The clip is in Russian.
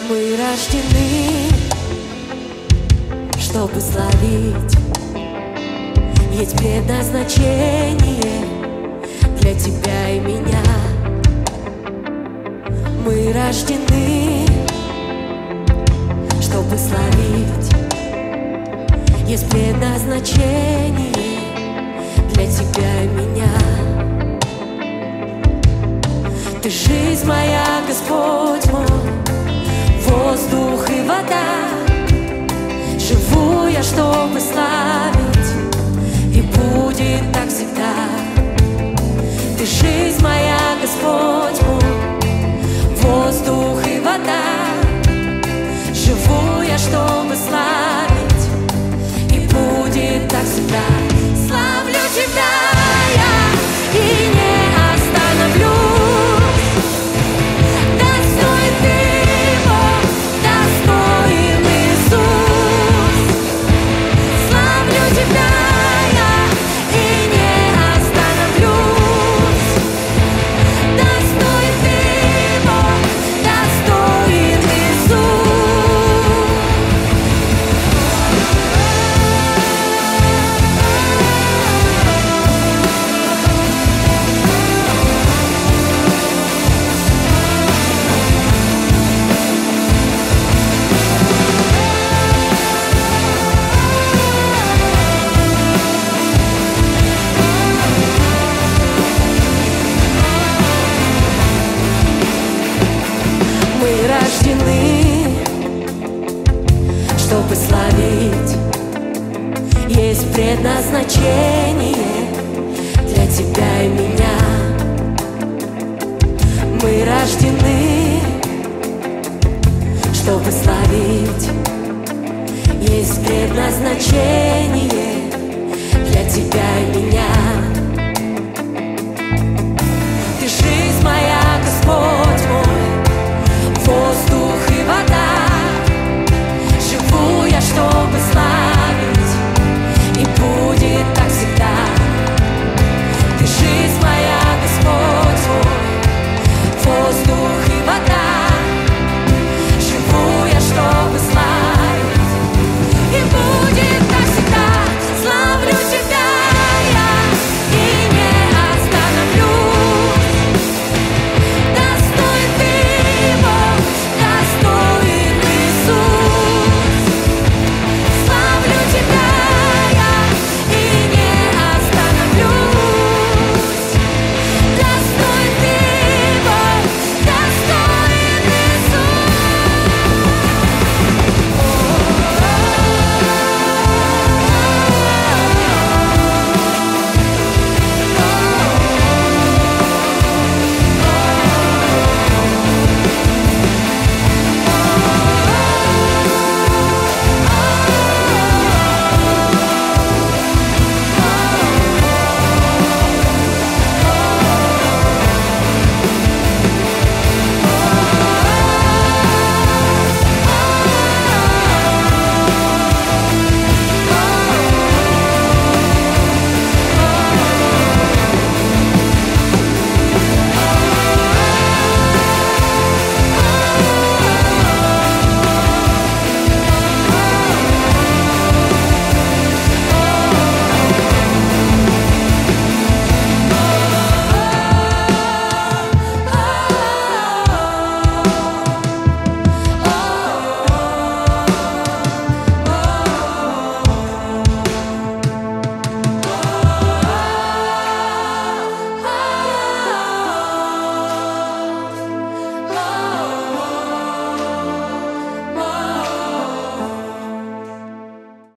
Мы рождены, чтобы славить. Есть предназначение для тебя и меня. Мы рождены, чтобы славить. Есть предназначение для тебя и меня. Ты жизнь моя, Господь мой, воздух и вода. Живу я, чтобы славить, и будет так всегда. Ты жизнь моя, Господь мой, воздух и вода. Живу я, чтобы славить, и будет так всегда. Славлю тебя я и не остановлюсь. Достоин ты, Бог, достоин Иисус. Славлю тебя я и не остановлюсь. Достоин ты, Бог, достоин Иисус. Мы рождены, чтобы славить. Есть предназначение для тебя и меня. Мы рождены, чтобы славить. Есть предназначение для тебя